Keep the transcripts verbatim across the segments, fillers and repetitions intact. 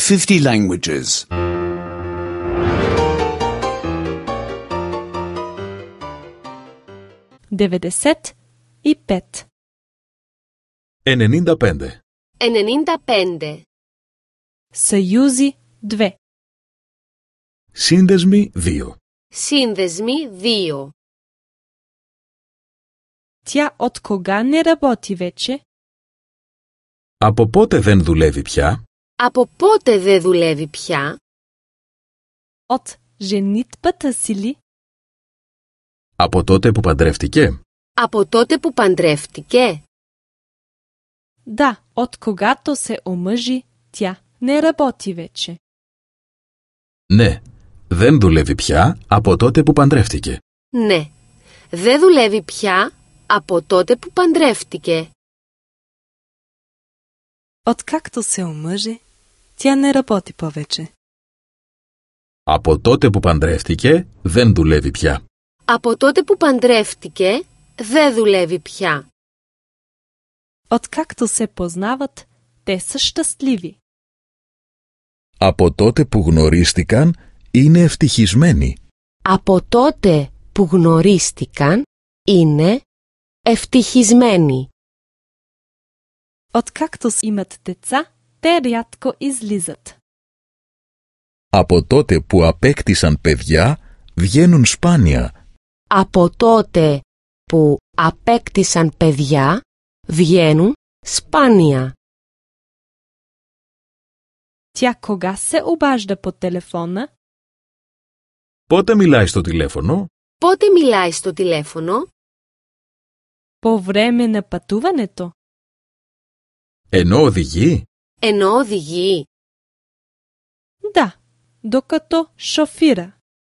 fifty languages. деветдесет и пет. ενενήντα πέντε. ενενήντα πέντε. Съюзи две. Σύνδεσμοι δύο. Σύνδεσμοι δύο. Тя от кога не работи вече? Από πότε δεν δουλεύει πια? Από πότε δεν δουλεύει πια? От женитбата си ли? Από τότε που παντρεύτηκε? Από τότε που παντρεύτηκε? Да, от когато се омъжи, тя не работи вече. Ναι, δεν δουλεύει πια από τότε που παντρεύτηκε. Ναι, δεν δουλεύει πια από τότε που παντρεύτηκε. Откакто се омъжи, тя не работи повече. Από τότε που παντρεύτηκε δεν δουλεύει πια. Από τότε που παντρεύτηκε δεν δουλεύει πια. Откакто се познават, те са щастливи. Από τότε που γνωρίστηκαν είναι ευτυχισμένοι. Από τότε που γνωρίστηκαν είναι ευτυχισμένοι. Откакто имат деца, те рядко излизат. Από τότε που απέκτησαν παιδιά βγαίνουν σπάνια. Από τότε που απέκτησαν παιδιά βγαίνουν σπάνια. Тя кога се обажда по телефона? Πότε μιλάει στο τηλέφωνο? Πότε μιλάει στο τηλέφωνο? По време на пътуването? Ενώ οδηγεί? Ενώ οδηγεί? Да, докато шофира.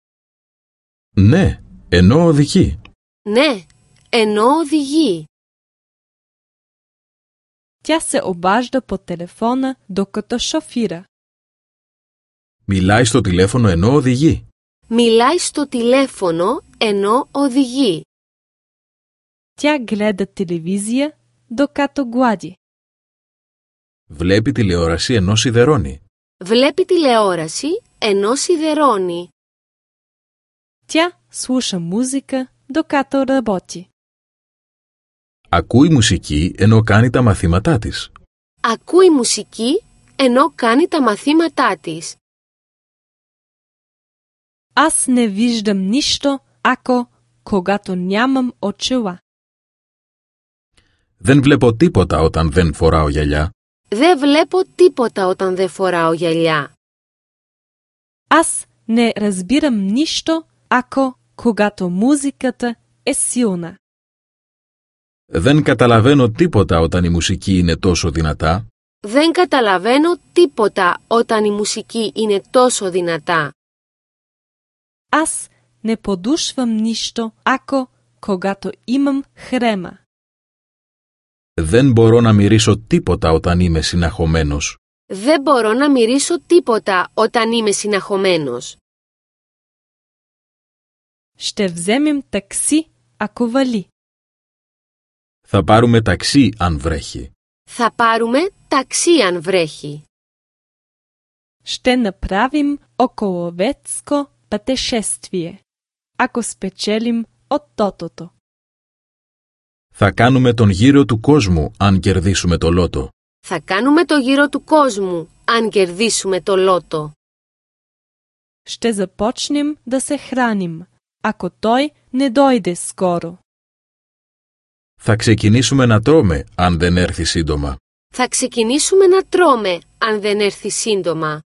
Ναι, ενώ οδηγεί. Ναι, ενώ οδηγεί. Тя се обажда по телефона, докато шофира. Μιλάει στο τηλέφωνο ενώ οδηγεί. Μιλάει στο τηλέφωνο ενώ οδηγεί. Тя гледа телевизия, докато глади. Βλέπει τηλεόραση ενώ σιδερώνει. Βλέπει τηλεόραση ενώ σιδερώνει. Тя слуша музика, докато работи. Ακούει μουσική ενώ κάνει τα μαθήματά της. Ακούει μουσική ενώ κάνει τα μαθήματά της. Аз не виждам нищо, ако когато нямам очила. Δεν βλέπω τίποτα όταν δεν φοράω γυαλιά. Δεν βλέπω τίποτα όταν δεν φοράω γυαλιά. Аз не разбирам нищо, ако когато музиката е силна. Δεν καταλαβαίνω τίποτα όταν η μουσική είναι τόσο δυνατά. Δεν καταλαβαίνω τίποτα όταν η μουσική είναι τόσο δυνατά. Аз не подушвам нищо, ако когато имам хрема. Δεν μπορώ να μυρίσω τίποτα όταν είμαι συναχωμένος. Δεν μπορώ να μυρίσω τίποτα όταν είμαι συναχωμένος. Ще вземем такси, ако вали. Θα πάρουμε ταξί αν βρέχει. Θα πάρουμε ταξί αν βρέχει. Ще направим околовецко пътешествие, ако спечелим от тотото. Θα κάνουμε τον γύρο του κόσμου αν κερδίσουμε το λότο. Θα κάνουμε το γύρο του κόσμου αν κερδίσουμε το λότο. Ще започнем да се храним, ако той не дойде скоро. Θα ξεκινήσουμε να τρώμε αν δεν έρθει σύντομα. Θα ξεκινήσουμε να τρώμε αν δεν έρθει σύντομα.